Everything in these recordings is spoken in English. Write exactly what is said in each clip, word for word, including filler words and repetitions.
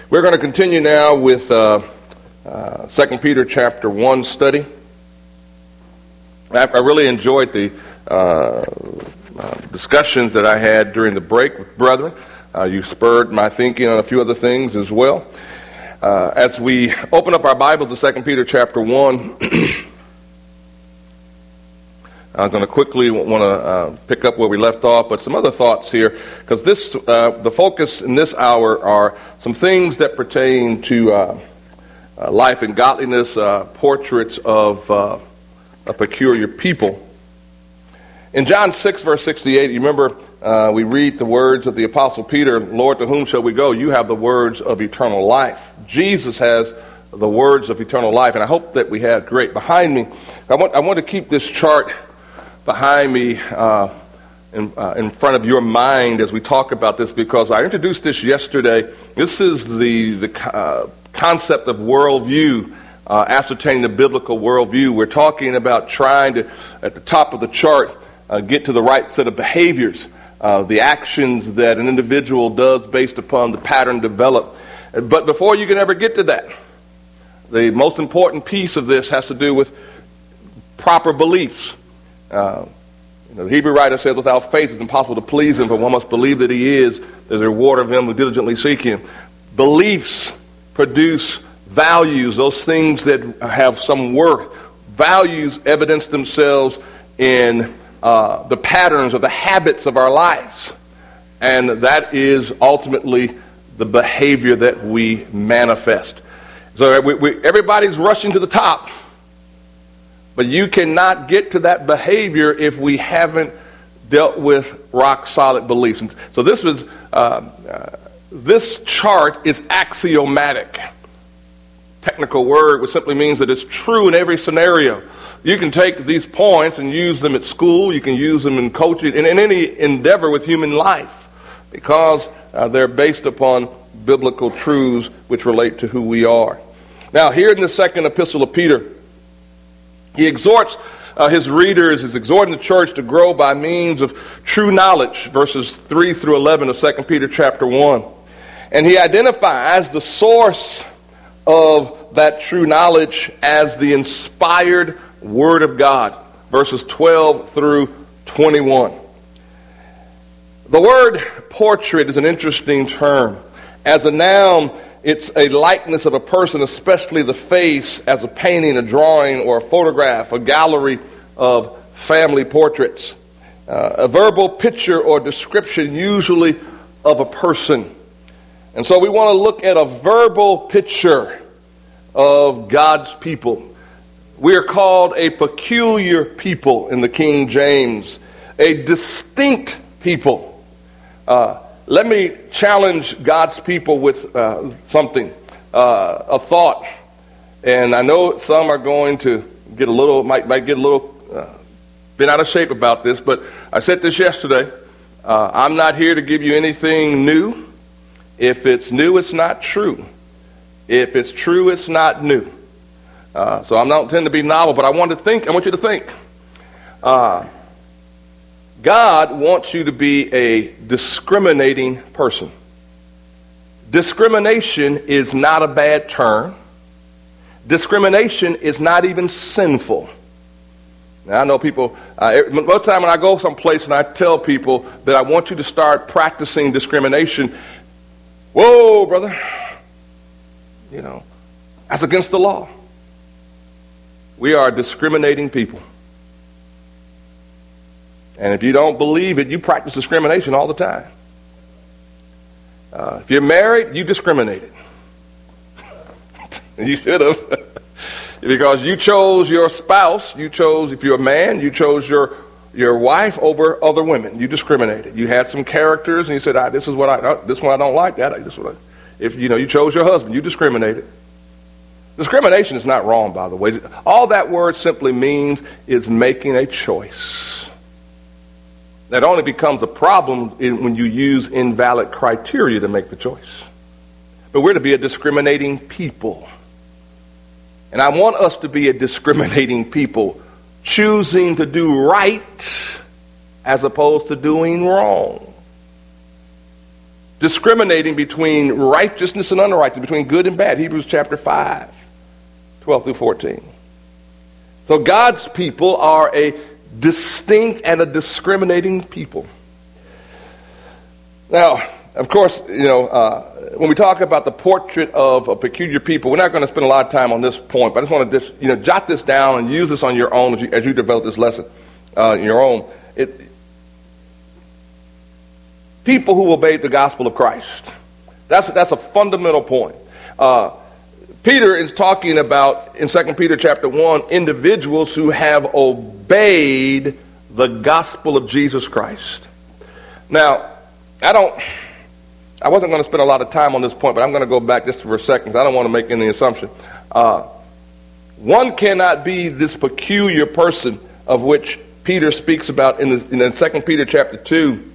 We're going to continue now with uh, uh, Second Peter chapter one study. I, I really enjoyed the uh, uh, discussions that I had during the break with brethren. Uh, you spurred my thinking on a few other things as well. Uh, as we open up our Bibles to Second Peter chapter one, I'm going to quickly want to uh, pick up where we left off, but some other thoughts here, because this, uh, the focus in this hour are some things that pertain to uh, uh, life and godliness, uh, portraits of uh, a peculiar people. In John six, verse sixty-eight, you remember uh, we read the words of the Apostle Peter, "Lord, to whom shall we go? You have the words of eternal life." Jesus has the words of eternal life, and I hope that we have great behind me. I want, I want to keep this chart behind me uh, in, uh, in front of your mind as we talk about this, because I introduced this yesterday. This is the, the uh, concept of worldview, uh, ascertaining the biblical worldview. We're talking about trying to, at the top of the chart, uh, get to the right set of behaviors, uh, the actions that an individual does based upon the pattern developed. But before you can ever get to that, the most important piece of this has to do with proper beliefs. Uh, you know, the Hebrew writer says, without faith it's impossible to please him, for one must believe that he is. There's a reward of him who diligently seek him. Beliefs produce values, those things that have some worth. Values evidence themselves in uh, the patterns or the habits of our lives. And that is ultimately the behavior that we manifest. So we, we, everybody's rushing to the top. But you cannot get to that behavior if we haven't dealt with rock-solid beliefs. And so this was uh, uh, this chart is axiomatic. Technical word, which simply means that it's true in every scenario. You can take these points and use them at school. You can use them in coaching, in, in any endeavor with human life, because uh, they're based upon biblical truths which relate to who we are. Now, here in the second epistle of Peter, he exhorts uh, his readers, he's exhorting the church to grow by means of true knowledge, verses three through eleven of Second Peter chapter one. And he identifies the source of that true knowledge as the inspired Word of God, verses twelve through twenty-one. The word portrait is an interesting term. As a noun, it's a likeness of a person, especially the face, as a painting, a drawing, or a photograph, a gallery of family portraits. Uh, a verbal picture or description, usually of a person. And so we want to look at a verbal picture of God's people. We are called a peculiar people in the King James, a distinct people. Uh, Let me challenge God's people with uh, something, uh, a thought. And I know some are going to get a little, might, might get a little uh, bent out of shape about this, but I said this yesterday. Uh, I'm not here to give you anything new. If it's new, it's not true. If it's true, it's not new. Uh, so I'm not intending to be novel, but I want to think, I want you to think. Uh, God wants you to be a discriminating person. Discrimination is not a bad term. Discrimination is not even sinful. Now, I know people, uh, most of the time when I go someplace and I tell people that I want you to start practicing discrimination, whoa, brother, you know, that's against the law. We are discriminating people. And if you don't believe it, you practice discrimination all the time. Uh, if you're married, you discriminated. You should have. Because you chose your spouse, you chose, if you're a man, you chose your your wife over other women. You discriminated. You had some characters, and you said, ah, "This is what I, this one I don't like." That this what I, if you know, you chose your husband, you discriminated. Discrimination is not wrong, by the way. All that word simply means is making a choice. That only becomes a problem in, when you use invalid criteria to make the choice. But we're to be a discriminating people. And I want us to be a discriminating people, choosing to do right as opposed to doing wrong. discriminating between righteousness and unrighteousness, between good and bad. Hebrews chapter five, twelve through fourteen. So God's people are a distinct and a discriminating people. Now, of course, you know, uh, when we talk about the portrait of a peculiar people, we're not going to spend a lot of time on this point, but I just want to just, you know, jot this down and use this on your own as you, as you develop this lesson, uh, your own. It, people who obeyed the gospel of Christ. That's, that's a fundamental point. Uh, Peter is talking about, in Second Peter chapter one, individuals who have obeyed the gospel of Jesus Christ. Now, I don't... I wasn't going to spend a lot of time on this point, but I'm going to go back just for a second. I don't want to make any assumption. Uh, one cannot be this peculiar person of which Peter speaks about in, the, in Second Peter chapter two.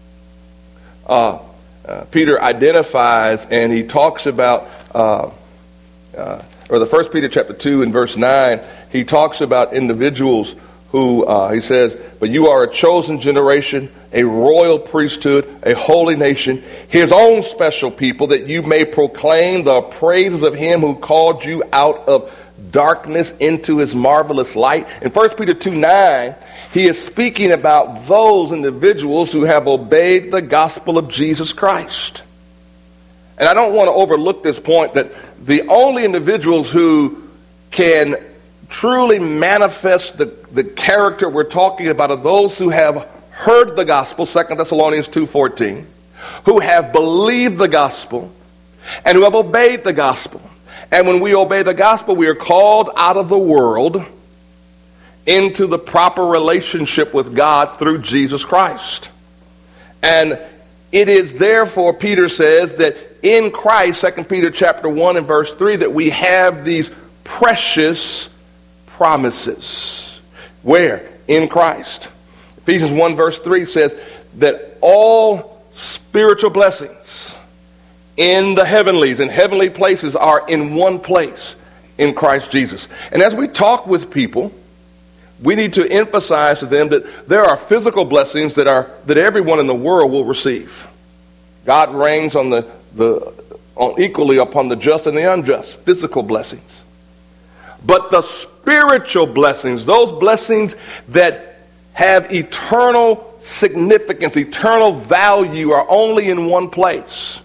Uh, uh, Peter identifies and he talks about, uh, uh, or the First Peter chapter two in verse nine, he talks about individuals who, uh, he says, but you are a chosen generation, a royal priesthood, a holy nation, his own special people, that you may proclaim the praises of him who called you out of darkness into his marvelous light. In First Peter two nine, he is speaking about those individuals who have obeyed the gospel of Jesus Christ. And I don't want to overlook this point that the only individuals who can truly manifest the, the character we're talking about are those who have heard the gospel, Second Thessalonians two fourteen, who have believed the gospel, and who have obeyed the gospel. And when we obey the gospel, we are called out of the world into the proper relationship with God through Jesus Christ. And it is therefore, Peter says, that in Christ, Second Peter chapter one and verse three, that we have these precious promises. Where? In Christ. Ephesians one verse three says that all spiritual blessings in the heavenlies, in heavenly places, are in one place, in Christ Jesus. And as we talk with people, we need to emphasize to them that there are physical blessings that are that everyone in the world will receive. God reigns on the, the on equally upon the just and the unjust, physical blessings. But the spiritual blessings, those blessings that have eternal significance, eternal value, are only in one place.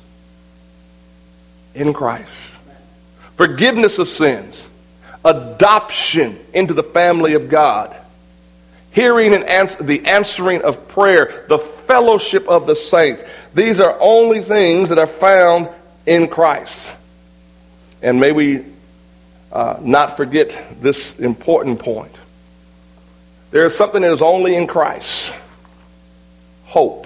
In Christ. Forgiveness of sins. Adoption into the family of God. Hearing and answer, the answering of prayer. The fellowship of the saints. These are only things that are found in Christ. And may we Uh, not forget this important point. There is something that is only in Christ. Hope.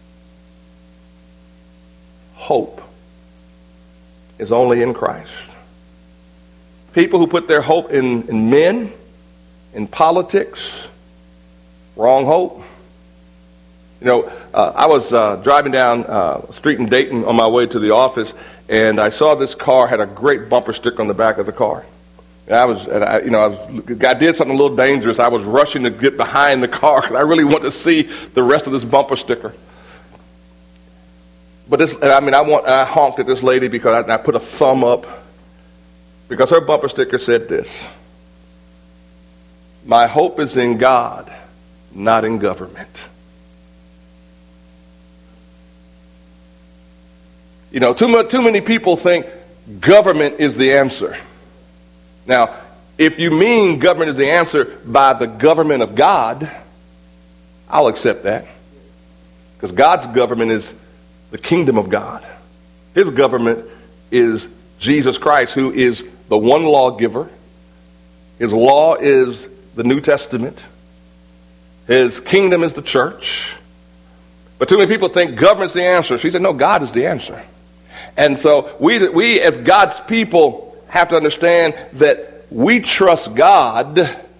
Hope is only in Christ. People who put their hope in, in men, in politics, wrong hope. You know, uh, I was uh, driving down uh, a street in Dayton on my way to the office, and I saw this car had a great bumper sticker on the back of the car. And I was, and I, you know, I, was, I did something a little dangerous. I was rushing to get behind the car because I really wanted to see the rest of this bumper sticker. But this, I mean, I want, I honked at this lady because I, I put a thumb up because her bumper sticker said this: "My hope is in God, not in government." You know, too much, too many people think government is the answer. Now, if you mean government is the answer by the government of God, I'll accept that. Because God's government is the kingdom of God. His government is Jesus Christ, who is the one lawgiver. His law is the New Testament. His kingdom is the church. But too many people think government's the answer. She said, no, God is the answer. And so we, we as God's people have to understand that we trust God,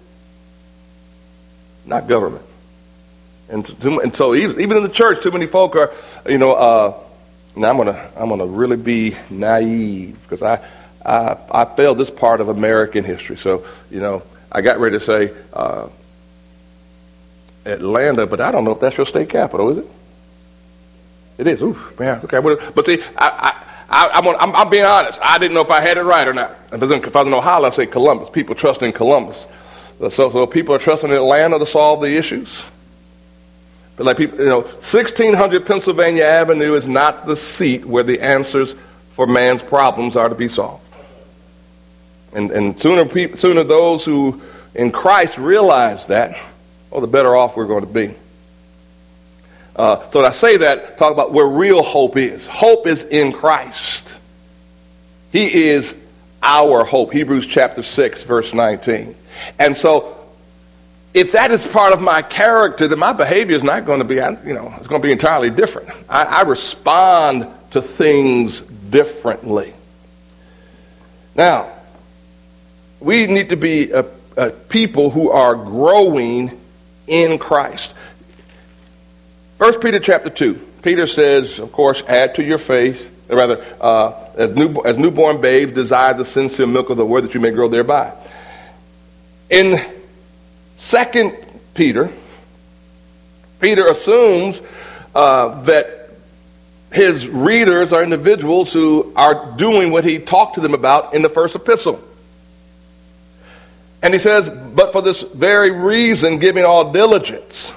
not government. And, to, and so even in the church, too many folk are, you know, uh, now I'm gonna I'm gonna really be naive because I, I I failed this part of American history. So you know, I got ready to say uh, Atlanta, but I don't know if that's your state capital, is it? It is. Oof, man. Okay. But see, I, I, I'm, I'm, I'm being honest. I didn't know if I had it right or not. If I was in Ohio, I'd say Columbus. People trust in Columbus. So, so people are trusting in Atlanta to solve the issues. But like people, you know, sixteen hundred Pennsylvania Avenue is not the seat where the answers for man's problems are to be solved. And, and sooner, people, sooner those who in Christ realize that, well, the better off we're going to be. Uh, so when I say that, talk about where real hope is. Hope is in Christ. He is our hope. Hebrews chapter six, verse nineteen. And so, if that is part of my character, then my behavior is not going to be, you know, it's going to be entirely different. I, I respond to things differently. Now, we need to be a, a people who are growing in Christ. First Peter chapter two. Peter says, of course, add to your faith, or rather, uh, as, new, as newborn babes, desire the sincere milk of the word that you may grow thereby. In Second Peter, Peter assumes uh, that his readers are individuals who are doing what he talked to them about in the first epistle. And he says, but for this very reason, giving all diligence,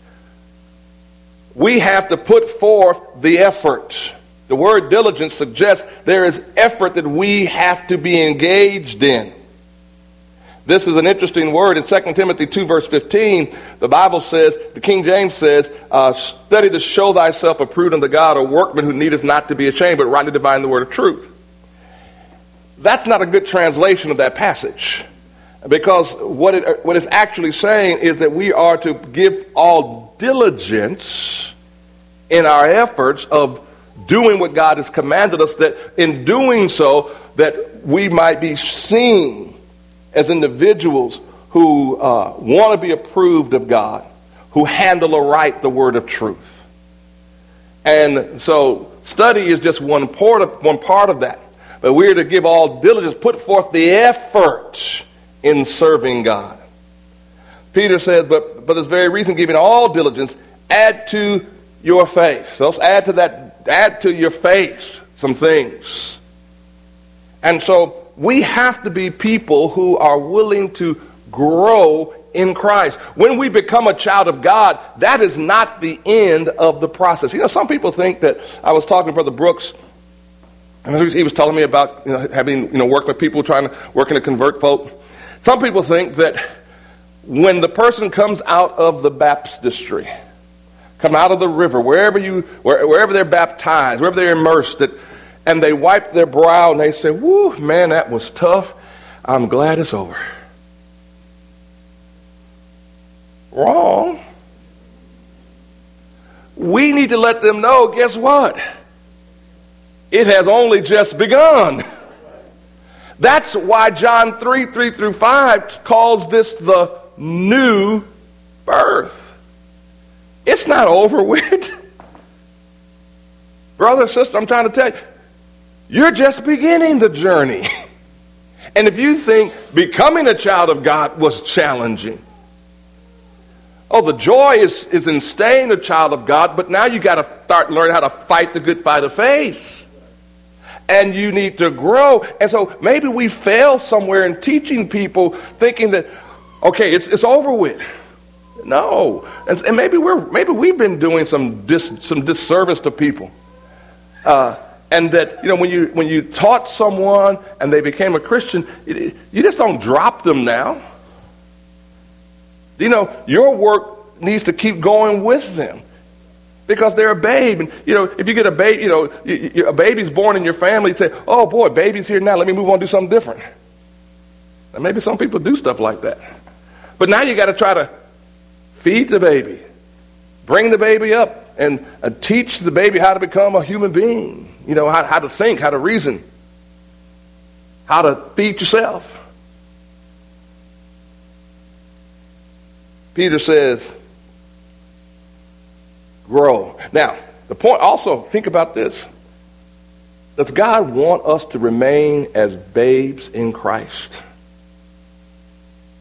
we have to put forth the effort. The word diligence suggests there is effort that we have to be engaged in. This is an interesting word. In Second Timothy two, verse fifteen, the Bible says, the King James says, uh, study to show thyself approved unto God, a workman who needeth not to be ashamed, but rightly divine the word of truth. That's not a good translation of that passage. Because what it what it's actually saying is that we are to give all diligence in our efforts of doing what God has commanded us, that in doing so, that we might be seen as individuals who uh, want to be approved of God, who handle aright the word of truth. And so study is just one part of, one part of that. But we're to give all diligence, put forth the effort in serving God. Peter says, but for this very reason, giving all diligence, add to your faith. So let's add to that, add to your faith some things. And so we have to be people who are willing to grow in Christ. When we become a child of God, that is not the end of the process. You know, some people think that, I was talking to Brother Brooks, and he was telling me about, you know, having, you know, worked with people trying to, working to convert folk. Some people think that when the person comes out of the baptistry, come out of the river, wherever you, where, wherever they're baptized, wherever they're immersed, that, and they wipe their brow and they say, whoo, man, that was tough. I'm glad it's over. Wrong. We need to let them know, guess what? It has only just begun. That's why John three, three through five calls this the new birth. It's not over with. Brother, sister, I'm trying to tell you, you're just beginning the journey. And if you think becoming a child of God was challenging, oh, the joy is, is in staying a child of God, but now you got to start learning how to fight the good fight of faith. And you need to grow. And so maybe we fail somewhere in teaching people, thinking that, okay, it's it's over with. No, and, and maybe we're maybe we've been doing some dis, some disservice to people. Uh, and that, you know, when you when you taught someone and they became a Christian, it, you just don't drop them now. You know, your work needs to keep going with them. Because they're a babe. And, you know, if you get a baby, you know, you, you, a baby's born in your family, you say, oh, boy, baby's here now. Let me move on and do something different. And maybe some people do stuff like that. But now you got to try to feed the baby, bring the baby up, and uh, teach the baby how to become a human being. You know, how, how to think, how to reason, how to feed yourself. Peter says, grow. Now, the point also, think about this. Does God want us to remain as babes in Christ?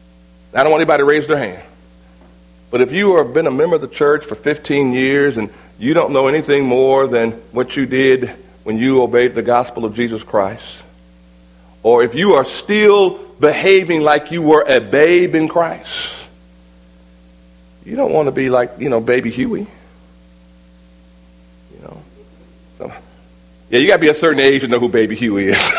I don't want anybody to raise their hand. But if you have been a member of the church for fifteen years and you don't know anything more than what you did when you obeyed the gospel of Jesus Christ, or if you are still behaving like you were a babe in Christ, you don't want to be like, you know, baby Huey. You know, so, yeah, you got to be a certain age to know who baby Huey is.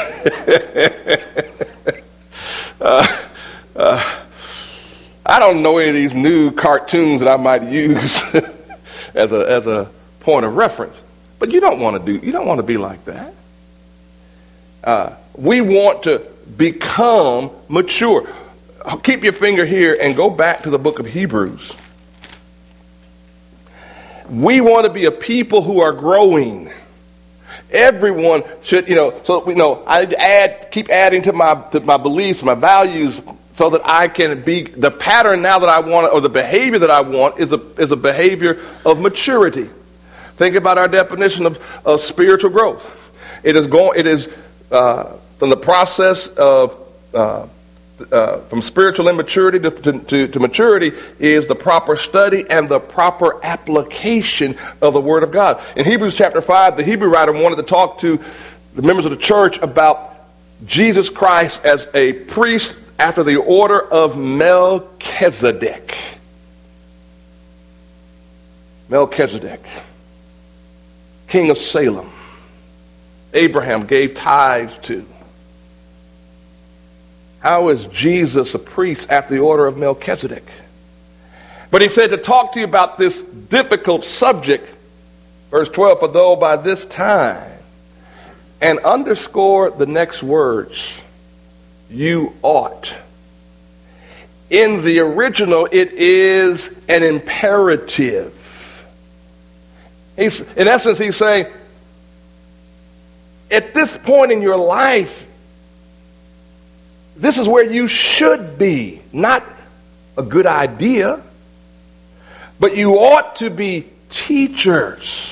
uh, uh, I don't know any of these new cartoons that I might use as a as a point of reference, but you don't want to do. You don't want to be like that. Uh, we want to become mature. Keep your finger here and go back to the book of Hebrews. We want to be a people who are growing. Everyone should, you know, so, you know, I add, keep adding to my to my beliefs, my values, so that I can be, the pattern now that I want, or the behavior that I want, is a is a behavior of maturity. Think about our definition of, of spiritual growth. It is going. It is uh, from the process of uh, uh, from spiritual immaturity to, to, to, to maturity is the proper study and the proper application of the Word of God. In Hebrews chapter five, the Hebrew writer wanted to talk to the members of the church about Jesus Christ as a priest after the order of Melchizedek. Melchizedek, king of Salem, Abraham gave tithes to. How is Jesus a priest after the order of Melchizedek? But he said to talk to you about this difficult subject, verse twelve, for though by this time, and underscore the next words, you ought. In the original, it is an imperative. He's, in essence, he's saying, at this point in your life, this is where you should be. Not a good idea, but you ought to be teachers.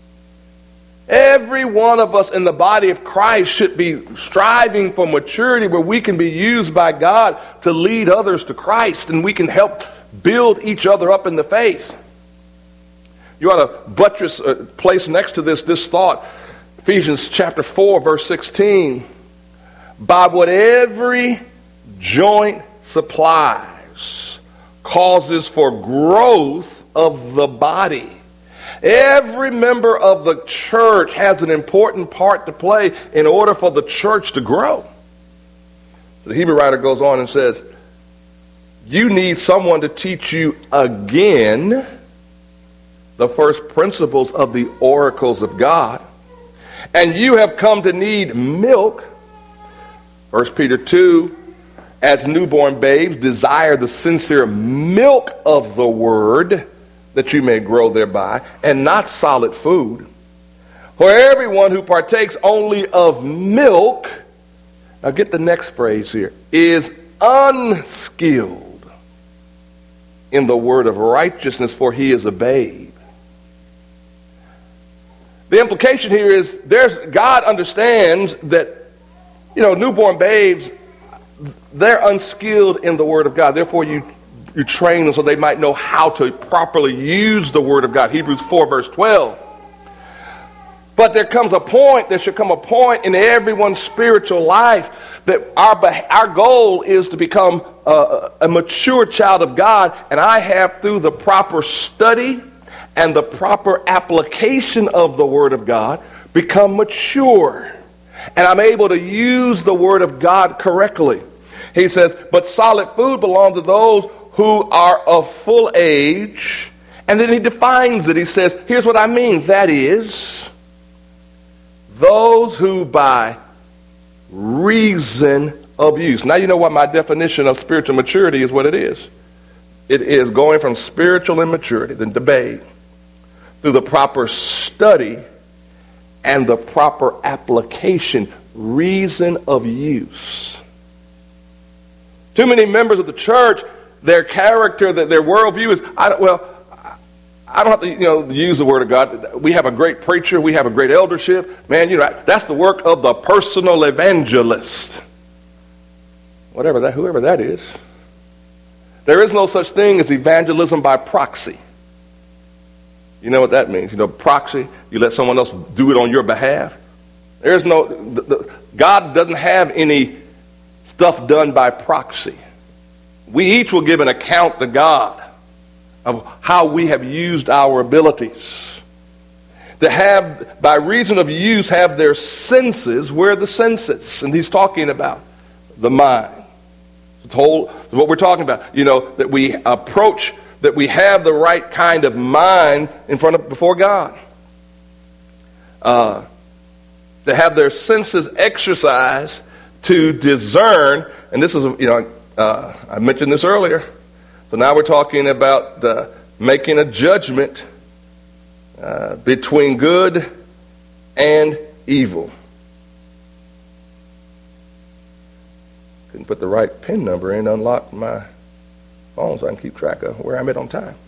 Every one of us in the body of Christ should be striving for maturity where we can be used by God to lead others to Christ, and we can help build each other up in the faith. You ought to buttress, uh, place next to this, this thought, Ephesians chapter four, verse sixteen. By what every joint supplies causes for growth of the body. Every member of the church has an important part to play in order for the church to grow. The Hebrew writer goes on and says, you need someone to teach you again the first principles of the oracles of God. And you have come to need milk. First Peter two, as newborn babes, desire the sincere milk of the word, that you may grow thereby, and not solid food. For everyone who partakes only of milk, now get the next phrase here, is unskilled in the word of righteousness, for he is a babe. The implication here is there's God understands that, you know, newborn babes, they're unskilled in the word of God. Therefore, you You train them so they might know how to properly use the Word of God. Hebrews four, verse twelve. But there comes a point, there should come a point in everyone's spiritual life that our, our goal is to become a, a mature child of God. And I have, through the proper study and the proper application of the Word of God, become mature. And I'm able to use the Word of God correctly. He says, but solid food belongs to those who are of full age. And then he defines it. He says, here's what I mean. That is, those who by reason of use. Now you know what my definition of spiritual maturity is, what it is. It is going from spiritual immaturity, the debate, through the proper study and the proper application, reason of use. Too many members of the church, their character, their worldview is, I don't, well, I don't have to, you know, use the Word of God. We have a great preacher. We have a great eldership. Man, you know, that's the work of the personal evangelist. Whatever that, whoever that is. There is no such thing as evangelism by proxy. You know what that means? You know, proxy, you let someone else do it on your behalf. There's no, the, the, God doesn't have any stuff done by proxy. We each will give an account to God of how we have used our abilities. To have, by reason of use, have their senses where the senses. And he's talking about the mind. It's whole, what we're talking about. You know, that we approach, that we have the right kind of mind in front of, before God. Uh, to have their senses exercised to discern, and this is, you know, uh, I mentioned this earlier. So now we're talking about uh, making a judgment uh, between good and evil. Couldn't put the right PIN number in to unlock my phone so I can keep track of where I'm at on time.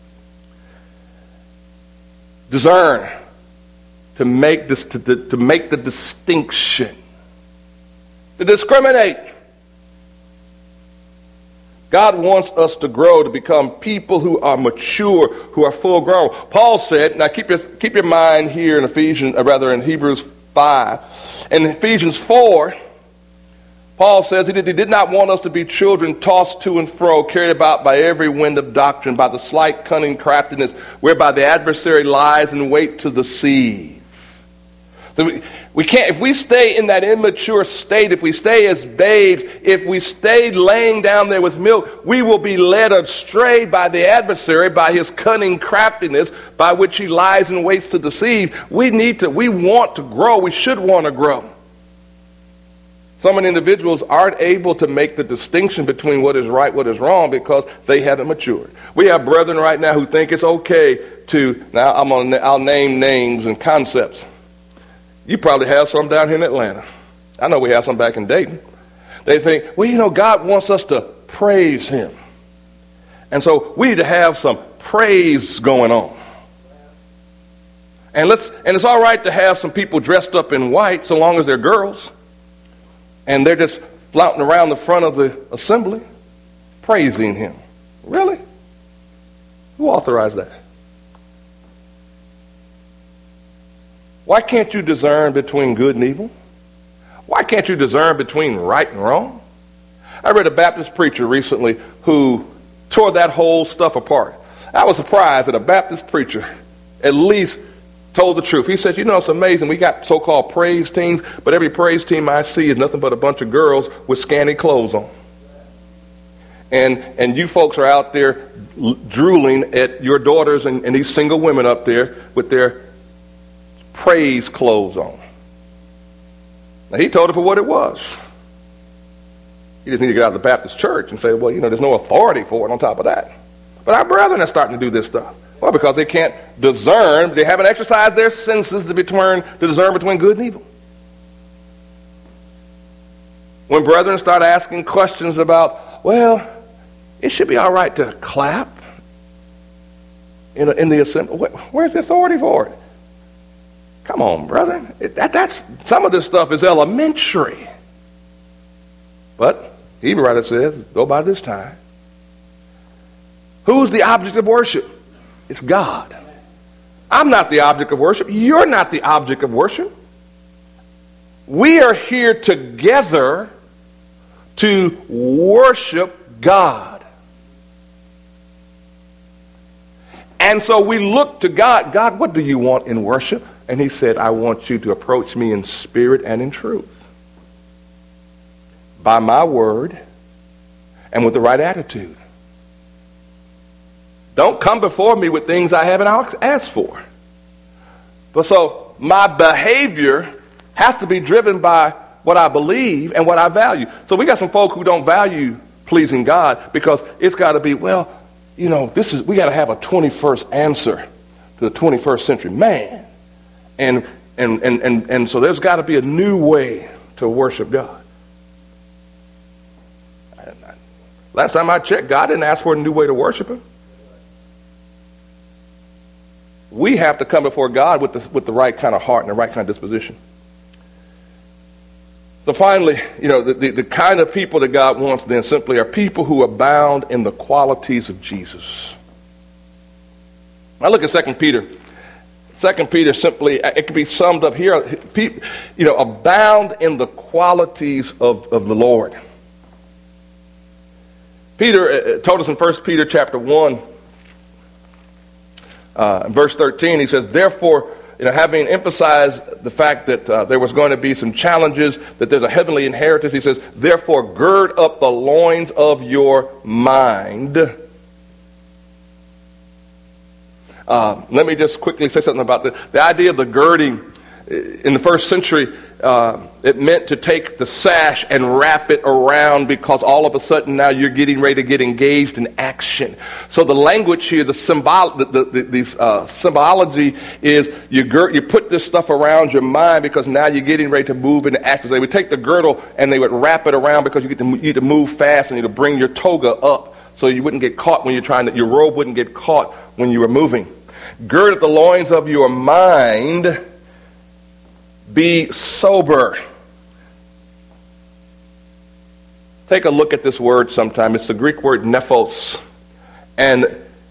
Discern, to make this, to, to, to make the distinction, to discriminate. God wants us to grow to become people who are mature, who are full grown. Paul said, now keep your keep your mind here in Ephesians, or rather in Hebrews five. In Ephesians four, Paul says he did, he did not want us to be children tossed to and fro, carried about by every wind of doctrine, by the slight cunning craftiness, whereby the adversary lies in wait to deceive. So we, we can't, if we stay in that immature state, if we stay as babes, if we stay laying down there with milk, we will be led astray by the adversary, by his cunning craftiness, by which he lies and waits to deceive. We need to, we want to grow. We should want to grow. Some individuals aren't able to make the distinction between what is right, what is wrong, because they haven't matured. We have brethren right now who think it's okay to, now I'm on, I'll name names and concepts. You probably have some down here in Atlanta. I know we have some back in Dayton. They think, well, you know, God wants us to praise him. And so we need to have some praise going on. And let's and it's all right to have some people dressed up in white so long as they're girls. And they're just flouting around the front of the assembly, praising him. Really? Who authorized that? Why can't you discern between good and evil? Why can't you discern between right and wrong? I read a Baptist preacher recently who tore that whole stuff apart. I was surprised that a Baptist preacher at least told the truth. He said, you know, it's amazing. We got so-called praise teams, but every praise team I see is nothing but a bunch of girls with scanty clothes on. And and you folks are out there drooling at your daughters and, and these single women up there with their praise clothes on. Now, he told her for what it was. He didn't need to get out of the Baptist church and say, well, you know, there's no authority for it on top of that. But our brethren are starting to do this stuff. Well, because they can't discern, they haven't exercised their senses to, between, to discern between good and evil. When brethren start asking questions about, well, it should be all right to clap in, a, in the assembly. Where's the authority for it? Come on, brother. It, that, that's, some of this stuff is elementary. But Hebrew writer says, go by this time. Who's the object of worship? It's God. I'm not the object of worship. You're not the object of worship. We are here together to worship God. And so we look to God. God, what do you want in worship? And he said, I want you to approach me in spirit and in truth. By my word and with the right attitude. Don't come before me with things I haven't asked for. But so my behavior has to be driven by what I believe and what I value. So we got some folk who don't value pleasing God because it's got to be, well, you know, this is we got to have a twenty-first answer to the twenty-first century man. And and and and, and so there's got to be a new way to worship God. Last time I checked, God didn't ask for a new way to worship him. We have to come before God with the, with the right kind of heart and the right kind of disposition. So finally, you know, the, the, the kind of people that God wants then simply are people who abound in the qualities of Jesus. Now look at Second Peter. Second Peter simply, it can be summed up here, you know, abound in the qualities of, of the Lord. Peter told us in First Peter chapter one, uh, verse thirteen, he says, therefore, you know, having emphasized the fact that uh, there was going to be some challenges, that there's a heavenly inheritance, he says, therefore, gird up the loins of your mind. Uh, let me just quickly say something about the, the idea of the girding. In the first century, uh, it meant to take the sash and wrap it around, because all of a sudden now you're getting ready to get engaged in action. So the language here, the symbol, the, the, the, the uh, symbology is you gird, you put this stuff around your mind because now you're getting ready to move into action. So they would take the girdle and they would wrap it around because you get to, you need to move fast and you need to bring your toga up so you wouldn't get caught when you're trying to, your robe wouldn't get caught when you were moving. Gird at the loins of your mind. Be sober. Take a look at this word sometime. It's the Greek word nephos. And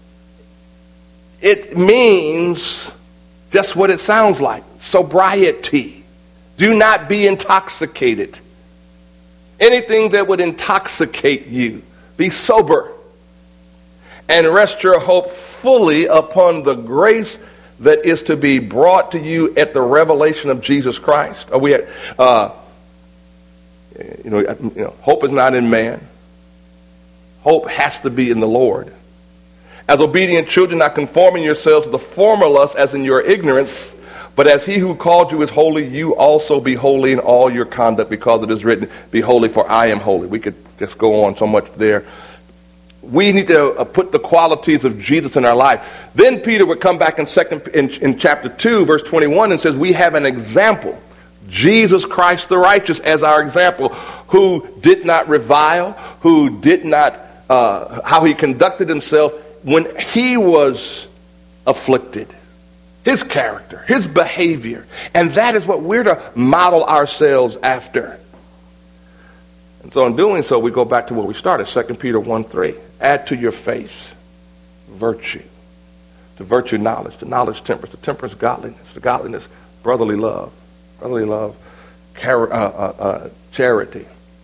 it means just what it sounds like. Sobriety. Do not be intoxicated. Anything that would intoxicate you. Be sober. And rest your hope fully upon the grace that is to be brought to you at the revelation of Jesus Christ. Are we at, uh, you know, you know, hope is not in man. Hope has to be in the Lord. As obedient children, not conforming yourselves to the former lust as in your ignorance, but as he who called you is holy, you also be holy in all your conduct, because it is written, be holy for I am holy. We could just go on so much there. We need to put the qualities of Jesus in our life. Then Peter would come back in second in, in chapter two, verse twenty-one, and says, we have an example, Jesus Christ the righteous as our example, who did not revile, who did not, uh, how he conducted himself when he was afflicted. His character, his behavior. And that is what we're to model ourselves after. And so in doing so, we go back to where we started, Second Peter one three. Add to your faith virtue. To virtue, knowledge. To knowledge, temperance. To temperance, godliness. To godliness, brotherly love. Brotherly love, char- uh, uh, uh, charity.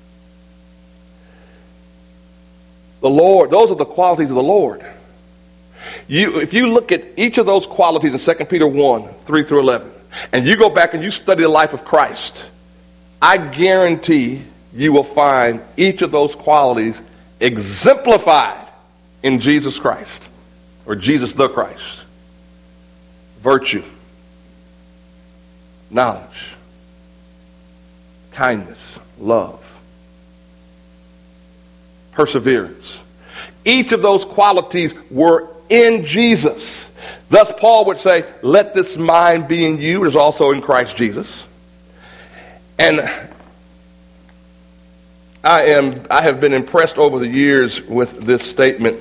The Lord, those are the qualities of the Lord. You, if you look at each of those qualities in Second Peter one, three through eleven, and you go back and you study the life of Christ, I guarantee you will find each of those qualities exemplified in Jesus Christ, or Jesus the Christ. Virtue, knowledge, kindness, love, perseverance. Each of those qualities were in Jesus. Thus Paul would say, let this mind be in you, is also in Christ Jesus. And I am I have been impressed over the years with this statement,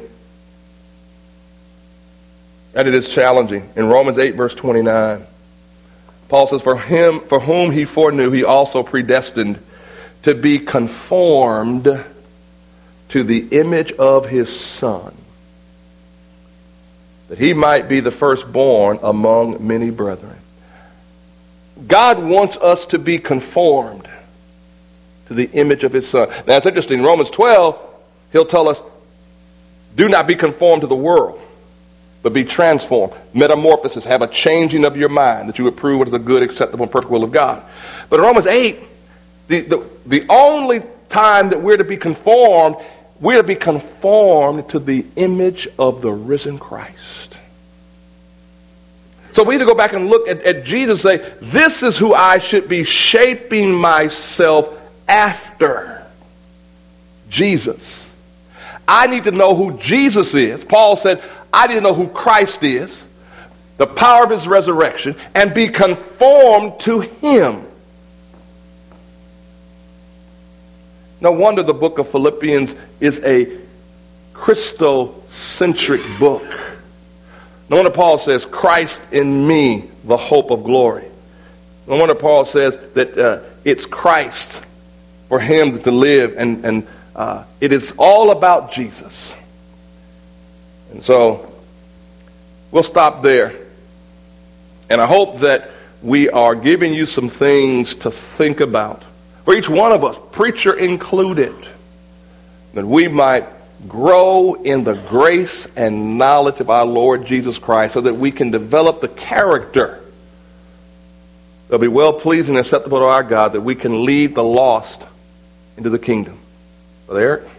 and it is challenging. In Romans eight, verse twenty-nine, Paul says, for him for whom he foreknew, he also predestined to be conformed to the image of his Son, that he might be the firstborn among many brethren. God wants us to be conformed to the image of his Son. Now it's interesting, in Romans twelve, he'll tell us, do not be conformed to the world, but be transformed. Metamorphosis, have a changing of your mind, that you would prove what is a good, acceptable, and perfect will of God. But in Romans eight, the, the, the only time that we're to be conformed, we're to be conformed to the image of the risen Christ. So we need to go back and look at, at Jesus and say, this is who I should be shaping myself after. Jesus. I need to know who Jesus is. Paul said, I need to know who Christ is, the power of his resurrection, and be conformed to him. No wonder the book of Philippians is a Christocentric book. No wonder Paul says, Christ in me, the hope of glory. No wonder Paul says that uh, it's Christ for him to live, and, and uh, it is all about Jesus. And so we'll stop there. And I hope that we are giving you some things to think about. For each one of us, preacher included, that we might grow in the grace and knowledge of our Lord Jesus Christ so that we can develop the character that'll be well-pleasing and acceptable to our God, that we can lead the lost into the kingdom. Brother Eric?